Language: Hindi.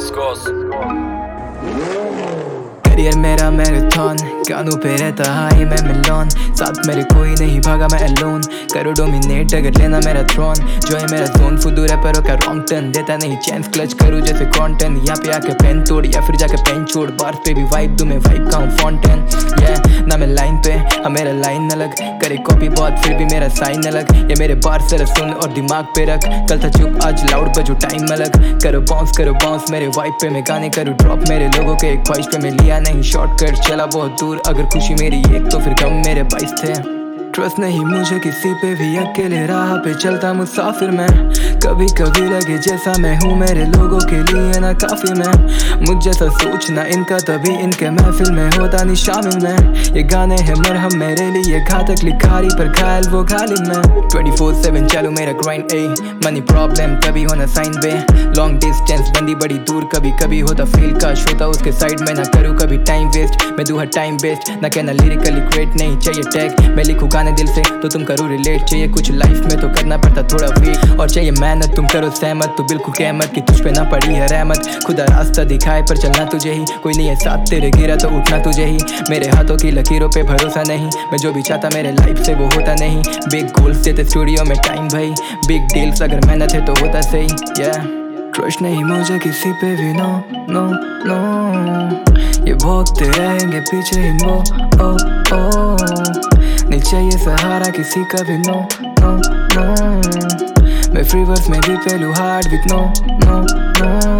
Discuss. करियर मेरा मैराथन, कानों पे रहता हाई मैं मिलोन, साथ मेरे कोई नहीं भागा मैं अलोन, करो डोमिनेट अगर लेना मेरा थ्रोन, जो है मेरा जोन फुदू रैपरों का रॉन्ग टर्न, देता नहीं चांस क्लच करूँ जैसे कंटेंट, यहाँ पे आके पेन तोड़ या फिर जाके पेन छोड़, बार्स पे भी वाइब दूँ मैं वाइब का हूँ फॉन्टेन, ना मैं लाइन पे हाँ मेरा लाइन अलग, करे कॉपी बहुत फिर भी मेरा साइन अलग, ये मेरे बार सर सुन और दिमाग पे रख, कल था चुप आज लाउड बजो टाइम अलग, करो बाउंस मेरे वाइब पे मैं गाने करूँ ड्रॉप, मेरे लोगों के एक ख्वाहिश पे मैं लिया नहीं शॉर्टकट, चला बहुत दूर अगर खुशी मेरी एक तो फिर कम मेरे 22 थे। ट्रस्ट नहीं मुझे किसी पे भी, अकेले राह पे चलता मुसाफिर मैं, कभी कभी लगे जैसा मैं हूँ मेरे लोगों के लिए ना काफी मैं, मुझ जैसा सोचना इनका तभी इनके महफिल में होता नहीं शामिल मैं, ये गाने हैं मरहम मेरे लिए घातक लिखारी पर घायल वो घालिन मैं, 24/7 चालू मेरा ग्राइंड ए मनी प्रॉब्लम तभी होना साइन बे, लॉन्ग डिस्टेंस बंदी बड़ी दूर कभी कभी होता फील का होता उसके साइड में ना करूँ कभी टाइम वेस्ट, मैं दूँ टाइम वेस्ट ना कहना लिरिकली ग्रेट नहीं चाहिए टैग, मैं लिखूँ गाने दिल से तो तुम करो रिलेट, चाहिए कुछ लाइफ में तो करना पड़ता थोड़ा वेट, और चाहिए मेहनत तुम करो सहमत तो बिल्कुल कहमत कि तुझ पे ना पड़ी है रहमत, खुदा रास्ता दिखाए पर चलना तुझे ही, कोई नहीं है साथ तेरे गिरा तो उठना तुझे ही, मेरे हाथों की लकीरों पे भरोसा नहीं, मैं जो भी चाहता मेरे लाइफ से वो होता नहीं, बिग गोल्स देते स्टूडियो में टाइम भाई, बिग डील्स अगर मेहनत है तो होता सही, ट्रस्ट नहीं मुझे किसी पे भी नो नो नो, ये भोगते रहेंगे पीछे इन वो ओ ओ, नहीं चाहिए सहारा किसी का भी नो नो नो, मैं फ्री वर्स में भी पहलू hard with no no no.